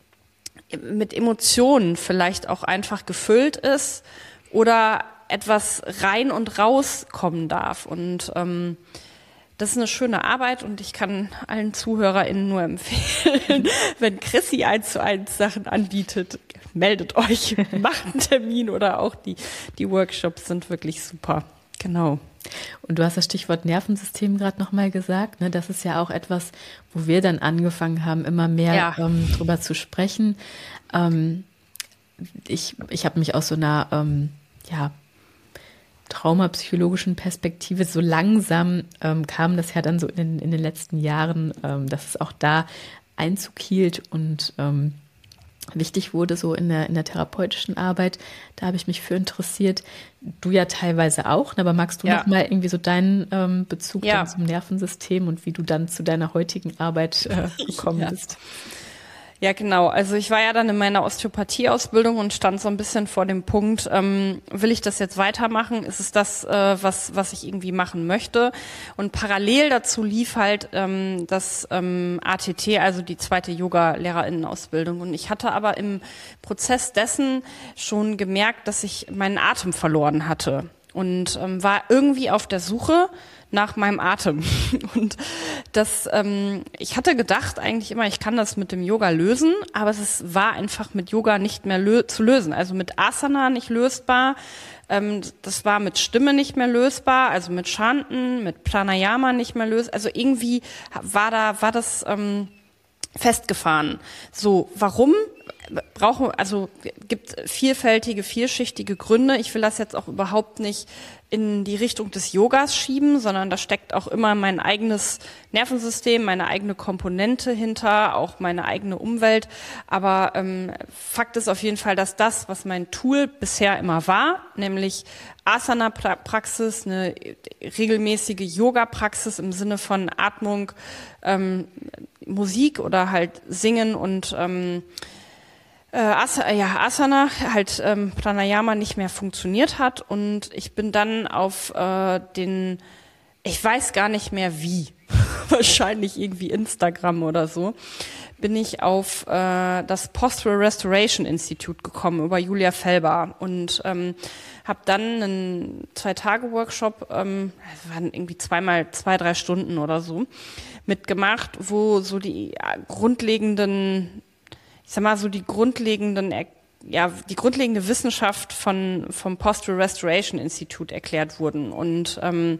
mit Emotionen vielleicht auch einfach gefüllt ist oder etwas rein und raus kommen darf. Und ähm, das ist eine schöne Arbeit und ich kann allen ZuhörerInnen nur empfehlen, wenn Chrissy eins zu eins Sachen anbietet, meldet euch, macht einen Termin oder auch die, die Workshops sind wirklich super. Genau. Und du hast das Stichwort Nervensystem gerade nochmal gesagt. Ne? Das ist ja auch etwas, wo wir dann angefangen haben, immer mehr Ja. ähm, drüber zu sprechen. Ähm, ich ich habe mich aus so einer ähm, ja, traumapsychologischen Perspektive so langsam ähm, kam das ja dann so in den, in den letzten Jahren, ähm, dass es auch da Einzug hielt und ähm, wichtig wurde, so in der, in der therapeutischen Arbeit. Da habe ich mich für interessiert. Du ja teilweise auch, ne? Aber magst du Ja. noch mal irgendwie so deinen ähm, Bezug Ja. dann zum Nervensystem und wie du dann zu deiner heutigen Arbeit äh, gekommen Ja. bist? Ja, genau. Also ich war ja dann in meiner Osteopathie-Ausbildung und stand so ein bisschen vor dem Punkt, ähm, will ich das jetzt weitermachen? Ist es das, äh, was was ich irgendwie machen möchte? Und parallel dazu lief halt ähm, das ähm, A T T, also die zweite Yoga-LehrerInnen-Ausbildung. Und ich hatte aber im Prozess dessen schon gemerkt, dass ich meinen Atem verloren hatte und ähm, war irgendwie auf der Suche nach meinem Atem. Und das, ähm, ich hatte gedacht eigentlich immer, ich kann das mit dem Yoga lösen, aber es war einfach mit Yoga nicht mehr lö- zu lösen. Also mit Asana nicht lösbar. Ähm, das war mit Stimme nicht mehr lösbar, also mit Chanten, mit Pranayama nicht mehr lösbar. Also irgendwie war da, war das ähm, festgefahren. So, warum? Brauchen, also gibt vielfältige, vielschichtige Gründe. Ich will das jetzt auch überhaupt nicht in die Richtung des Yogas schieben, sondern da steckt auch immer mein eigenes Nervensystem, meine eigene Komponente hinter, auch meine eigene Umwelt. Aber ähm, Fakt ist auf jeden Fall, dass das, was mein Tool bisher immer war, nämlich Asana-Praxis, eine regelmäßige Yoga-Praxis im Sinne von Atmung, ähm, Musik oder halt Singen und ähm, Äh, As- ja, Asana, halt ähm, Pranayama nicht mehr funktioniert hat und ich bin dann auf äh, den, ich weiß gar nicht mehr wie, wahrscheinlich irgendwie Instagram oder so, bin ich auf äh, das Postural Restoration Institute gekommen über Julia Felber und ähm, habe dann einen Zwei-Tage-Workshop, ähm, das waren irgendwie zweimal zwei, drei Stunden oder so, mitgemacht, wo so die ja, grundlegenden ich sag mal so die grundlegenden, ja, die grundlegende Wissenschaft von, vom Postural Restoration Institute erklärt wurden. Und, ähm,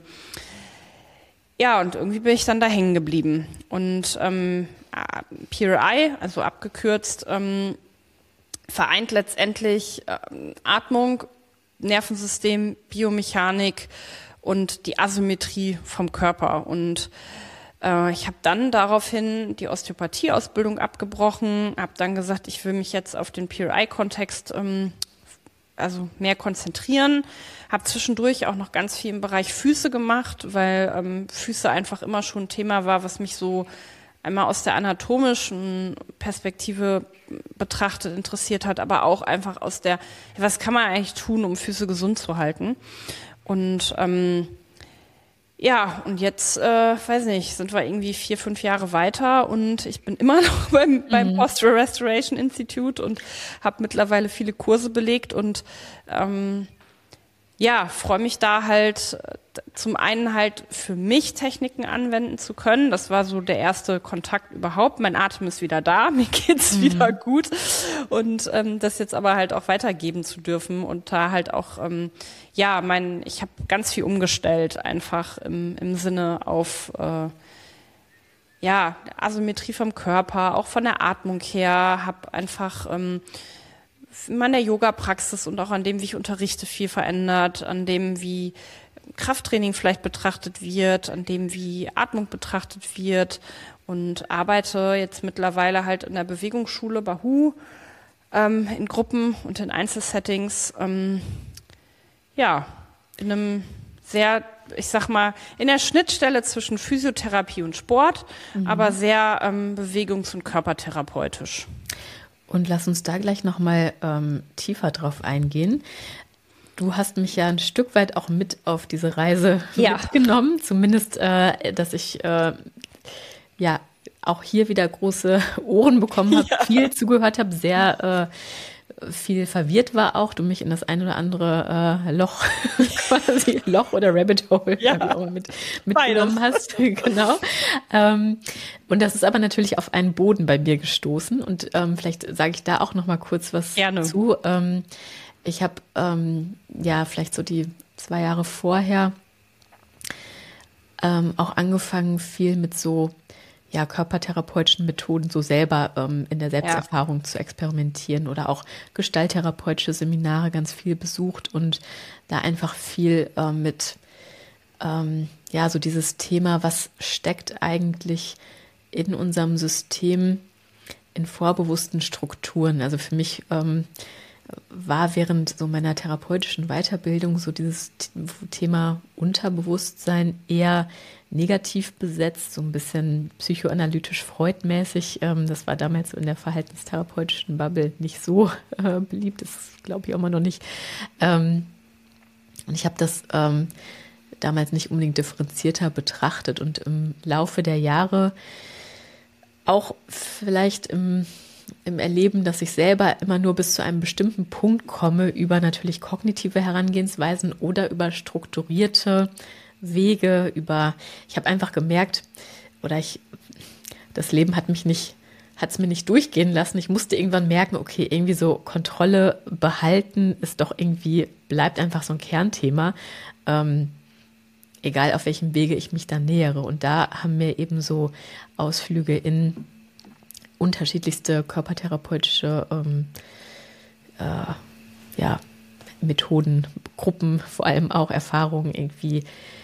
ja, und irgendwie bin ich dann da hängen geblieben. Und, ähm, P R I, also abgekürzt, ähm, vereint letztendlich ähm, Atmung, Nervensystem, Biomechanik und die Asymmetrie vom Körper. Und ich habe dann daraufhin die Osteopathie-Ausbildung abgebrochen, habe dann gesagt, ich will mich jetzt auf den P R I-Kontext ähm, also mehr konzentrieren. Habe zwischendurch auch noch ganz viel im Bereich Füße gemacht, weil ähm, Füße einfach immer schon ein Thema war, was mich so einmal aus der anatomischen Perspektive betrachtet interessiert hat, aber auch einfach aus der, was kann man eigentlich tun, um Füße gesund zu halten? Und ähm, ja, und jetzt, äh, weiß nicht, sind wir irgendwie vier, fünf Jahre weiter und ich bin immer noch beim, mhm. beim Postural Restoration Institute und habe mittlerweile viele Kurse belegt und ähm, ja, freue mich da halt zum einen halt für mich Techniken anwenden zu können. Das war so der erste Kontakt überhaupt. Mein Atem ist wieder da, mir geht's mhm. wieder gut und ähm, das jetzt aber halt auch weitergeben zu dürfen und da halt auch ähm, ja, mein, ich habe ganz viel umgestellt einfach im, im Sinne auf äh, ja Asymmetrie vom Körper, auch von der Atmung her, habe einfach ähm, in meiner Yoga-Praxis und auch an dem, wie ich unterrichte, viel verändert, an dem, wie Krafttraining vielleicht betrachtet wird, an dem, wie Atmung betrachtet wird und arbeite jetzt mittlerweile halt in der Bewegungsschule Bahu, ähm, in Gruppen und in Einzelsettings, ähm, ja, in einem sehr, ich sag mal, in der Schnittstelle zwischen Physiotherapie und Sport, mhm. aber sehr ähm, bewegungs- und körpertherapeutisch. Und lass uns da gleich nochmal ähm, tiefer drauf eingehen. Du hast mich ja ein Stück weit auch mit auf diese Reise ja. mitgenommen, zumindest, äh, dass ich äh, ja auch hier wieder große Ohren bekommen habe, ja. viel zugehört habe, sehr äh, viel verwirrt war auch, du mich in das ein oder andere äh, Loch, quasi Loch oder Rabbit Hole ja. wie auch immer mit, mitgenommen hast. Genau. Ähm, und das ist aber natürlich auf einen Boden bei mir gestoßen und ähm, vielleicht sage ich da auch noch mal kurz was Gerne. zu. Ähm, ich habe ähm, ja vielleicht so die zwei Jahre vorher ähm, auch angefangen, viel mit so ja, körpertherapeutischen Methoden so selber ähm, in der Selbsterfahrung ja. zu experimentieren oder auch gestalttherapeutische Seminare ganz viel besucht und da einfach viel äh, mit, ähm, ja, so dieses Thema, was steckt eigentlich in unserem System in vorbewussten Strukturen. Also für mich ähm, war während so meiner therapeutischen Weiterbildung so dieses Thema Unterbewusstsein eher negativ besetzt, so ein bisschen psychoanalytisch freudmäßig. Das war damals so in der verhaltenstherapeutischen Bubble nicht so äh, beliebt, das glaube ich auch immer noch nicht. Ähm, und ich habe das ähm, damals nicht unbedingt differenzierter betrachtet und im Laufe der Jahre auch vielleicht im im Erleben, dass ich selber immer nur bis zu einem bestimmten Punkt komme, über natürlich kognitive Herangehensweisen oder über strukturierte Wege, über, ich habe einfach gemerkt, oder ich, das Leben hat mich nicht, hat es mir nicht durchgehen lassen. Ich musste irgendwann merken, okay, irgendwie so Kontrolle behalten ist doch irgendwie, bleibt einfach so ein Kernthema, ähm, egal auf welchem Wege ich mich da nähere. Und da haben mir eben so Ausflüge in unterschiedlichste körpertherapeutische ähm, äh, ja, Methoden, Gruppen, vor allem auch Erfahrungen irgendwie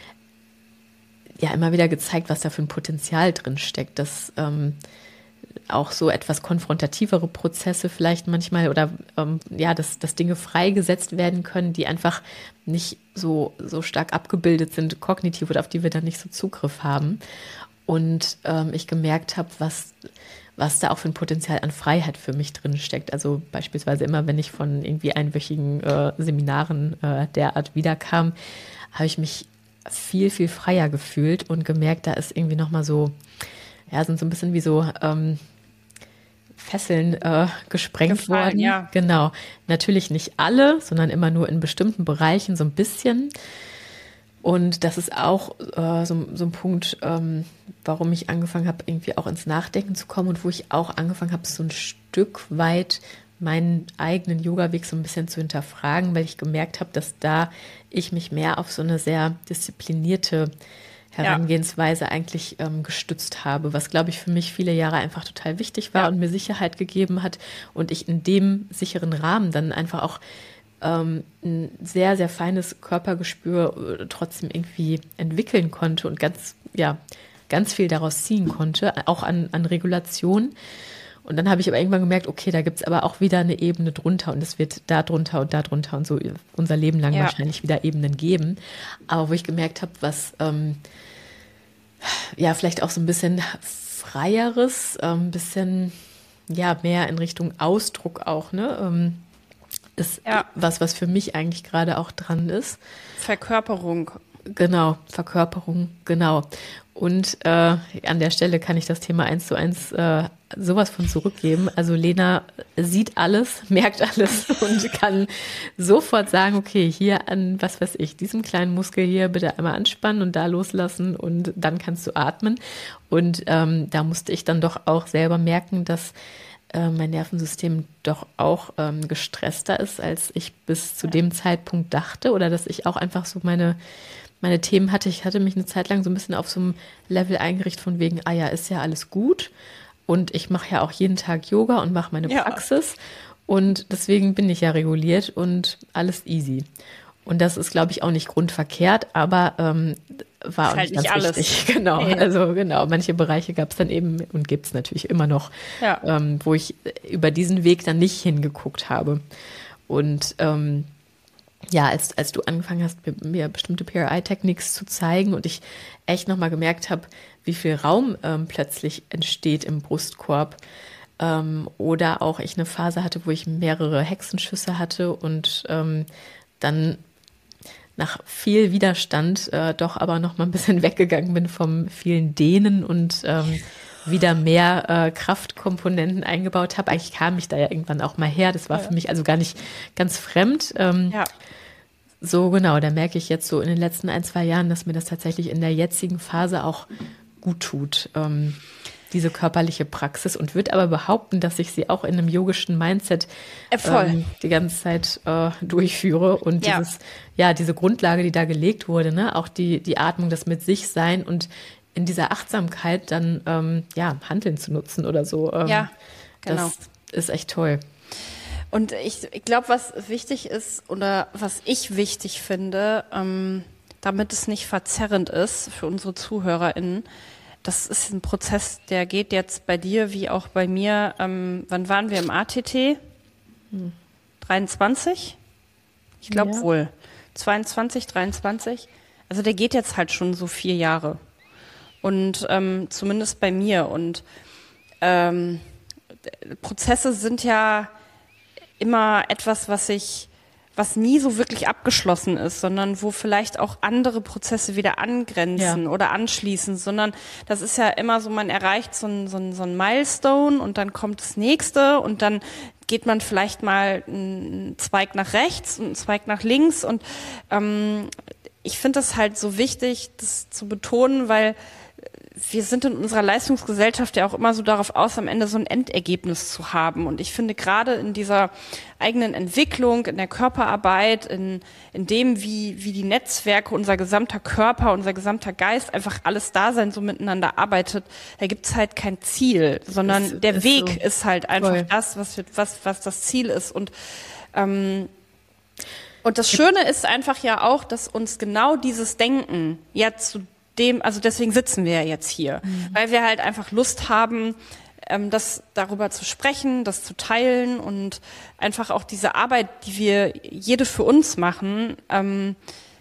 ja immer wieder gezeigt, was da für ein Potenzial drin steckt, dass ähm, auch so etwas konfrontativere Prozesse vielleicht manchmal oder ähm, ja, dass, dass Dinge freigesetzt werden können, die einfach nicht so, so stark abgebildet sind, kognitiv oder auf die wir dann nicht so Zugriff haben. Und ähm, ich gemerkt habe, was was da auch für ein Potenzial an Freiheit für mich drin steckt. Also beispielsweise immer, wenn ich von irgendwie einwöchigen äh, Seminaren äh, derart wiederkam, habe ich mich viel, viel freier gefühlt und gemerkt, da ist irgendwie nochmal so, ja, sind so ein bisschen wie so ähm, Fesseln äh, gesprengt Gefallen, worden. Ja. Genau. Natürlich nicht alle, sondern immer nur in bestimmten Bereichen so ein bisschen. Und das ist auch äh, so, so ein Punkt, ähm, warum ich angefangen habe, irgendwie auch ins Nachdenken zu kommen und wo ich auch angefangen habe, so ein Stück weit meinen eigenen Yoga-Weg so ein bisschen zu hinterfragen, weil ich gemerkt habe, dass da ich mich mehr auf so eine sehr disziplinierte Herangehensweise ja. eigentlich ähm, gestützt habe, was, glaube ich, für mich viele Jahre einfach total wichtig war ja. und mir Sicherheit gegeben hat und ich in dem sicheren Rahmen dann einfach auch ein sehr, sehr feines Körpergespür trotzdem irgendwie entwickeln konnte und ganz, ja, ganz viel daraus ziehen konnte, auch an, an Regulation. Und dann habe ich aber irgendwann gemerkt, okay, da gibt es aber auch wieder eine Ebene drunter und es wird da drunter und da drunter und so unser Leben lang ja. wahrscheinlich wieder Ebenen geben. Aber wo ich gemerkt habe, was ähm, ja vielleicht auch so ein bisschen freieres, ein ähm, bisschen ja mehr in Richtung Ausdruck auch, ne, ähm, ist ja. was, was für mich eigentlich gerade auch dran ist. Verkörperung. Genau, Verkörperung, genau. Und äh, an der Stelle kann ich das Thema eins zu eins äh, sowas von zurückgeben. Also Lena sieht alles, merkt alles und kann sofort sagen, okay, hier an, was weiß ich, diesem kleinen Muskel hier bitte einmal anspannen und da loslassen und dann kannst du atmen. Und ähm, da musste ich dann doch auch selber merken, dass mein Nervensystem doch auch ähm, gestresster ist, als ich bis zu dem Zeitpunkt dachte oder dass ich auch einfach so meine, meine Themen hatte. Ich hatte mich eine Zeit lang so ein bisschen auf so einem Level eingerichtet von wegen, ah ja, ist ja alles gut und ich mache ja auch jeden Tag Yoga und mache meine ja. Praxis und deswegen bin ich ja reguliert und alles easy. Und das ist, glaube ich, auch nicht grundverkehrt, aber ähm, war auch halt nicht ganz nicht alles. wichtig. Genau, Nee. also genau, manche Bereiche gab es dann eben und gibt es natürlich immer noch, Ja. ähm, wo ich über diesen Weg dann nicht hingeguckt habe. Und ähm, ja, als, als du angefangen hast, mir, mir bestimmte P R I-Techniques zu zeigen und ich echt nochmal gemerkt habe, wie viel Raum ähm, plötzlich entsteht im Brustkorb, ähm, oder auch ich eine Phase hatte, wo ich mehrere Hexenschüsse hatte und ähm, dann nach viel Widerstand äh, doch aber noch mal ein bisschen weggegangen bin vom vielen Dehnen und ähm, wieder mehr äh, Kraftkomponenten eingebaut habe. Eigentlich kam ich da ja irgendwann auch mal her. Das war für mich also gar nicht ganz fremd. Ähm, Ja. So genau, da merke ich jetzt so in den letzten ein, zwei Jahren, dass mir das tatsächlich in der jetzigen Phase auch gut tut, ähm, diese körperliche Praxis, und würde aber behaupten, dass ich sie auch in einem yogischen Mindset Äh, voll. ähm, die ganze Zeit äh, durchführe und Ja. dieses, ja, diese Grundlage, die da gelegt wurde, ne, auch die, die Atmung, das mit sich sein und in dieser Achtsamkeit dann, ähm, ja, Hanteln zu nutzen oder so. Ähm, Ja, genau. Das ist echt toll. Und ich, ich glaube, was wichtig ist oder was ich wichtig finde, ähm, damit es nicht verzerrend ist für unsere ZuhörerInnen, das ist ein Prozess, der geht jetzt bei dir wie auch bei mir. Ähm, wann waren wir im A T T? Hm. dreiundzwanzig? Ich glaube Ja. wohl. zweiundzwanzig, dreiundzwanzig. Also der geht jetzt halt schon so vier Jahre. Und ähm, zumindest bei mir. Und ähm, Prozesse sind ja immer etwas, was ich, was nie so wirklich abgeschlossen ist, sondern wo vielleicht auch andere Prozesse wieder angrenzen Ja. oder anschließen, sondern das ist ja immer so, man erreicht so ein, so ein, so ein Milestone und dann kommt das nächste und dann geht man vielleicht mal einen Zweig nach rechts und einen Zweig nach links und ähm, ich finde das halt so wichtig, das zu betonen, weil wir sind in unserer Leistungsgesellschaft ja auch immer so darauf aus, am Ende so ein Endergebnis zu haben. Und ich finde gerade in dieser eigenen Entwicklung, in der Körperarbeit, in, in dem, wie, wie die Netzwerke, unser gesamter Körper, unser gesamter Geist, einfach alles Dasein so miteinander arbeitet, da gibt's halt kein Ziel, sondern Ist- der ist Weg so. ist halt einfach Voll. das, was, wir, was, was das Ziel ist. Und ähm, Und das Schöne ist einfach ja auch, dass uns genau dieses Denken ja zu dem, also deswegen sitzen wir ja jetzt hier, mhm. weil wir halt einfach Lust haben, ähm, das darüber zu sprechen, das zu teilen und einfach auch diese Arbeit, die wir jede für uns machen, ähm,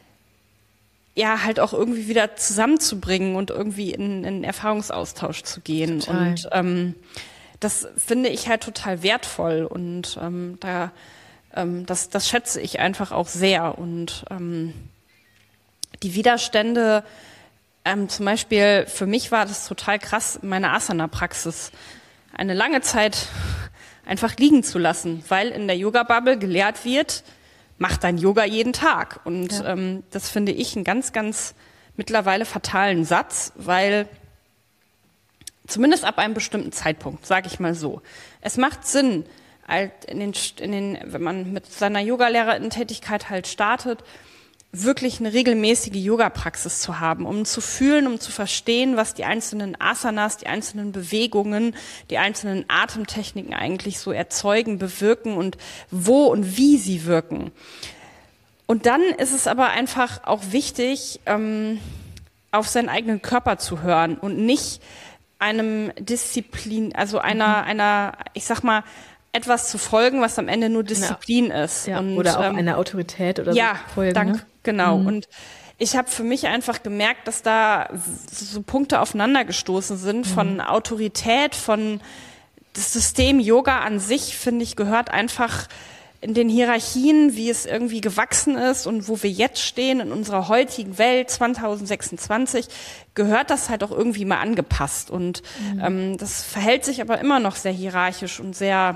ja halt auch irgendwie wieder zusammenzubringen und irgendwie in, in Erfahrungsaustausch zu gehen. Total. Und ähm, das finde ich halt total wertvoll und ähm, da ähm, das, das schätze ich einfach auch sehr. Und ähm, die Widerstände, ähm, zum Beispiel für mich war das total krass, meine Asana-Praxis eine lange Zeit einfach liegen zu lassen, weil in der Yoga-Bubble gelehrt wird, mach dein Yoga jeden Tag. Und Ja. ähm, das finde ich einen ganz, ganz mittlerweile fatalen Satz, weil zumindest ab einem bestimmten Zeitpunkt, sage ich mal so, es macht Sinn, halt in den, in den, wenn man mit seiner Yogalehrerinnen-Tätigkeit halt startet, wirklich eine regelmäßige Yoga-Praxis zu haben, um zu fühlen, um zu verstehen, was die einzelnen Asanas, die einzelnen Bewegungen, die einzelnen Atemtechniken eigentlich so erzeugen, bewirken und wo und wie sie wirken. Und dann ist es aber einfach auch wichtig, ähm, auf seinen eigenen Körper zu hören und nicht einem Disziplin, also einer, einer, ich sag mal, etwas zu folgen, was am Ende nur Disziplin ist. Ja, und, oder auch ähm, einer Autorität oder ja, so folgen. dank, Ne? genau. Mhm. Und ich habe für mich einfach gemerkt, dass da so Punkte aufeinander gestoßen sind von Autorität, von das System Yoga an sich, finde ich, gehört einfach in den Hierarchien, wie es irgendwie gewachsen ist und wo wir jetzt stehen in unserer heutigen Welt zwanzig sechsundzwanzig, gehört das halt auch irgendwie mal angepasst. Und mhm. ähm, das verhält sich aber immer noch sehr hierarchisch und sehr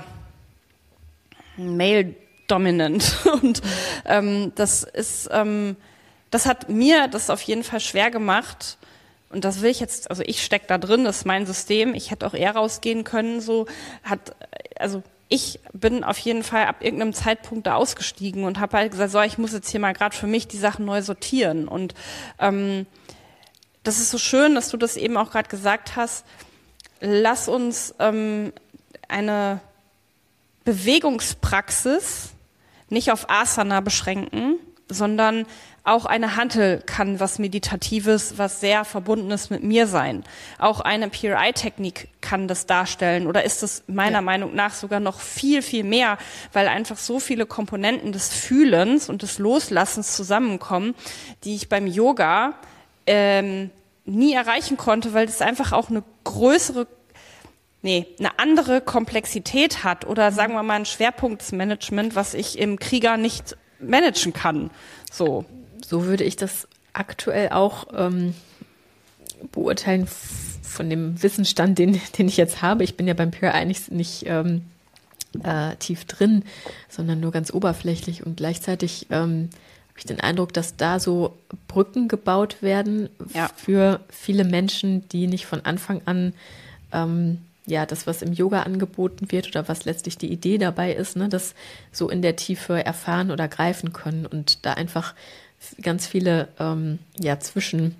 male-dominant. Und ähm, das ist, ähm, das hat mir das auf jeden Fall schwer gemacht. Und das will ich jetzt, also ich stecke da drin, das ist mein System. Ich hätte auch eher rausgehen können, so hat, also ich bin auf jeden Fall ab irgendeinem Zeitpunkt da ausgestiegen und habe halt gesagt, so, ich muss jetzt hier mal gerade für mich die Sachen neu sortieren. Und ähm, das ist so schön, dass du das eben auch gerade gesagt hast. Lass uns ähm, eine Bewegungspraxis nicht auf Asana beschränken, sondern auch eine Hantel kann was Meditatives, was sehr Verbundenes mit mir sein. Auch eine P R I-Technik kann das darstellen oder ist es meiner ja. Meinung nach sogar noch viel, viel mehr, weil einfach so viele Komponenten des Fühlens und des Loslassens zusammenkommen, die ich beim Yoga ähm, nie erreichen konnte, weil es einfach auch eine größere, nee, eine andere Komplexität hat oder sagen wir mal ein Schwerpunktsmanagement, was ich im Krieger nicht managen kann. So. So würde ich das aktuell auch ähm, beurteilen f- von dem Wissensstand, den, den ich jetzt habe. Ich bin ja beim P R I nicht, nicht ähm, äh, tief drin, sondern nur ganz oberflächlich. Und gleichzeitig ähm, habe ich den Eindruck, dass da so Brücken gebaut werden ja. für viele Menschen, die nicht von Anfang an ähm, ja, das, was im Yoga angeboten wird oder was letztlich die Idee dabei ist, ne, das so in der Tiefe erfahren oder greifen können und da einfach ganz viele ähm, ja, zwischen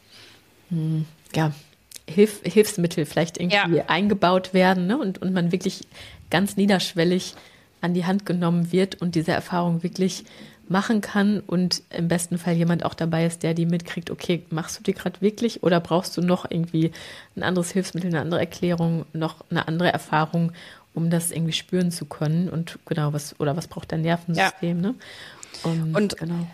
hm, ja, Hilf, Hilfsmittel vielleicht irgendwie ja. eingebaut werden, ne, und, und man wirklich ganz niederschwellig an die Hand genommen wird und diese Erfahrung wirklich machen kann und im besten Fall jemand auch dabei ist, der die mitkriegt, okay, machst du die gerade wirklich oder brauchst du noch irgendwie ein anderes Hilfsmittel, eine andere Erklärung, noch eine andere Erfahrung, um das irgendwie spüren zu können und genau, was oder was braucht dein Nervensystem, ja. ne? Und, und genau.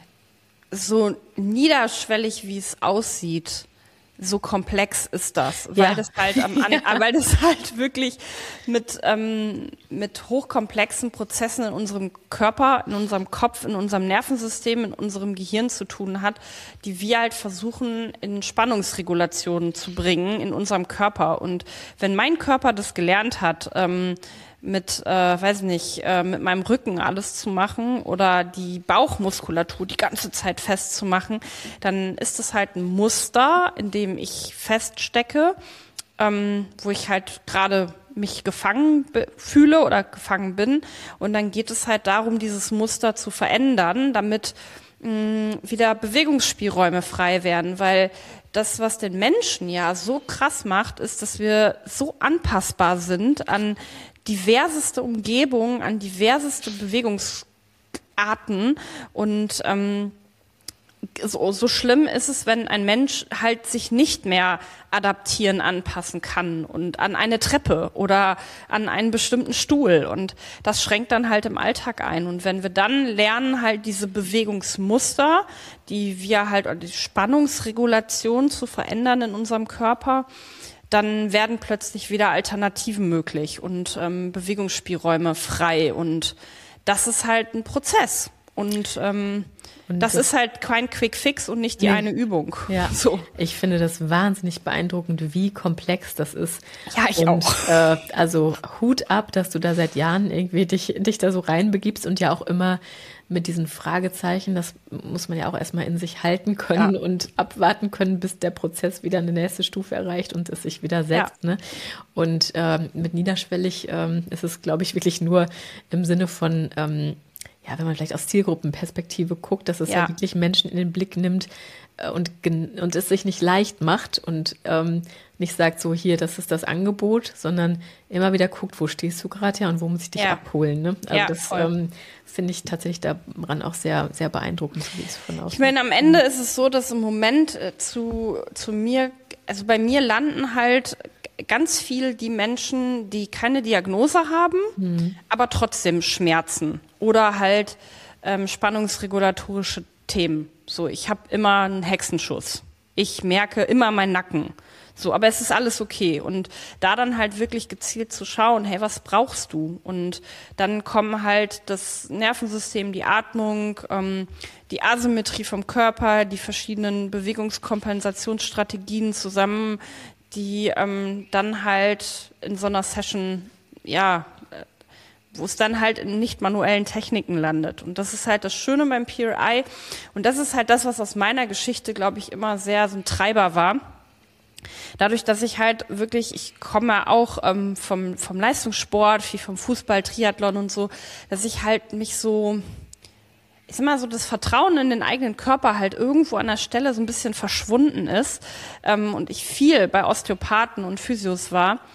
so niederschwellig, wie es aussieht, so komplex ist das, weil ja. das halt am, an, ja. weil das halt wirklich mit ähm, mit hochkomplexen Prozessen in unserem Körper, in unserem Kopf, in unserem Nervensystem, in unserem Gehirn zu tun hat, die wir halt versuchen in Spannungsregulationen zu bringen in unserem Körper. Und wenn mein Körper das gelernt hat, ähm, mit, äh, weiß nicht, äh, mit meinem Rücken alles zu machen oder die Bauchmuskulatur die ganze Zeit festzumachen, dann ist es halt ein Muster, in dem ich feststecke, ähm, wo ich halt gerade mich gefangen be- fühle oder gefangen bin. Und dann geht es halt darum, dieses Muster zu verändern, damit mh, wieder Bewegungsspielräume frei werden, weil das, was den Menschen ja so krass macht, ist, dass wir so anpassbar sind an diverseste Umgebungen, an diverseste Bewegungsarten und ähm, so, so schlimm ist es, wenn ein Mensch halt sich nicht mehr adaptieren, anpassen kann und an eine Treppe oder an einen bestimmten Stuhl und das schränkt dann halt im Alltag ein und wenn wir dann lernen halt diese Bewegungsmuster, die wir halt, die Spannungsregulation zu verändern in unserem Körper, dann werden plötzlich wieder Alternativen möglich und ähm, Bewegungsspielräume frei. Und das ist halt ein Prozess. Und, ähm, und das, das ist halt kein Quick Fix und nicht die nee. eine Übung. Ja, so. Ich finde das wahnsinnig beeindruckend, wie komplex das ist. Ja, ich und, auch. Äh, also Hut ab, dass du da seit Jahren irgendwie dich, dich da so reinbegibst und ja auch immer mit diesen Fragezeichen, das muss man ja auch erstmal in sich halten können ja. und abwarten können, bis der Prozess wieder eine nächste Stufe erreicht und es sich wieder setzt. Ja. Ne? Und ähm, mit niederschwellig ähm, ist es, glaube ich, wirklich nur im Sinne von, ähm, ja, wenn man vielleicht aus Zielgruppenperspektive guckt, dass es ja, ja wirklich Menschen in den Blick nimmt äh, und, und es sich nicht leicht macht und ähm, nicht sagt, so hier, das ist das Angebot, sondern immer wieder guckt, wo stehst du gerade ja und wo muss ich dich ja. abholen. Ne? Also ja, das ähm, finde ich tatsächlich daran auch sehr, sehr beeindruckend. Wie es von außen ich meine, am Ende ist es so, dass im Moment äh, zu, zu mir, also bei mir landen halt ganz viel die Menschen, die keine Diagnose haben, mhm. aber trotzdem Schmerzen oder halt ähm, spannungsregulatorische Themen. So, ich habe immer einen Hexenschuss. Ich merke immer meinen Nacken. So, aber es ist alles okay. Und da dann halt wirklich gezielt zu schauen, hey, was brauchst du? Und dann kommen halt das Nervensystem, die Atmung, ähm, die Asymmetrie vom Körper, die verschiedenen Bewegungskompensationsstrategien zusammen, die ähm, dann halt in so einer Session, ja, wo es dann halt in nicht manuellen Techniken landet. Und das ist halt das Schöne beim P R I. Und das ist halt das, was aus meiner Geschichte, glaube ich, immer sehr so ein Treiber war. Dadurch, dass ich halt wirklich, ich komme auch ähm, vom, vom Leistungssport, wie vom Fußball, Triathlon und so, dass ich halt mich so, ich sag mal so, das Vertrauen in den eigenen Körper halt irgendwo an der Stelle so ein bisschen verschwunden ist ähm, und ich viel bei Osteopathen und Physios war,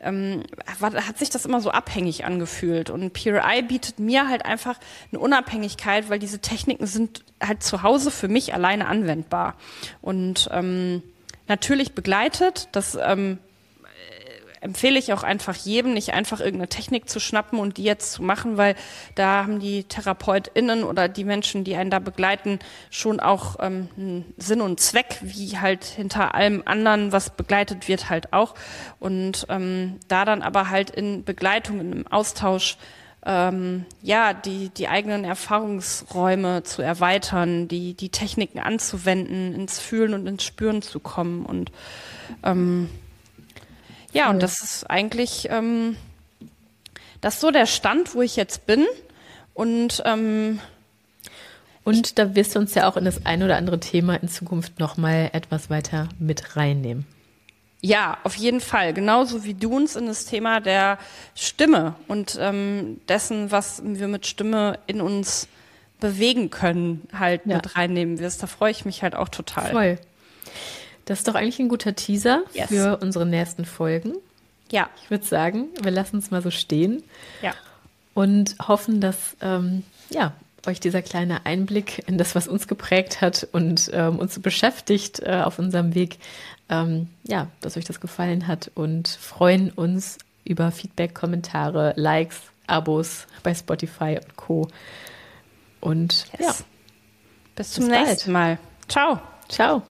ähm, war, hat sich das immer so abhängig angefühlt. Und P R I bietet mir halt einfach eine Unabhängigkeit, weil diese Techniken sind halt zu Hause für mich alleine anwendbar. Und ähm, natürlich begleitet, das ähm, empfehle ich auch einfach jedem, nicht einfach irgendeine Technik zu schnappen und die jetzt zu machen, weil da haben die TherapeutInnen oder die Menschen, die einen da begleiten, schon auch ähm, einen Sinn und Zweck, wie halt hinter allem anderen, was begleitet wird, halt auch. Und ähm, da dann aber halt in Begleitung, in einem Austausch, ähm, ja, die, die eigenen Erfahrungsräume zu erweitern, die, die Techniken anzuwenden, ins Fühlen und ins Spüren zu kommen. Und ähm, ja, und das ist eigentlich ähm, das ist so der Stand, wo ich jetzt bin. Und ähm, und da wirst du uns ja auch in das ein oder andere Thema in Zukunft nochmal etwas weiter mit reinnehmen. Ja, auf jeden Fall. Genauso wie du uns in das Thema der Stimme und ähm, dessen, was wir mit Stimme in uns bewegen können, halt ja. mit reinnehmen wirst. Da freue ich mich halt auch total. Voll. Das ist doch eigentlich ein guter Teaser yes. für unsere nächsten Folgen. Ja. Ich würde sagen, wir lassen es mal so stehen. Ja. Und hoffen, dass ähm, ja, euch dieser kleine Einblick in das, was uns geprägt hat und ähm, uns beschäftigt äh, auf unserem Weg, ähm, ja, dass euch das gefallen hat und freuen uns über Feedback, Kommentare, Likes, Abos bei Spotify und Co. Und yes. ja, bis zum bis nächsten bald. Mal. Ciao. Ciao.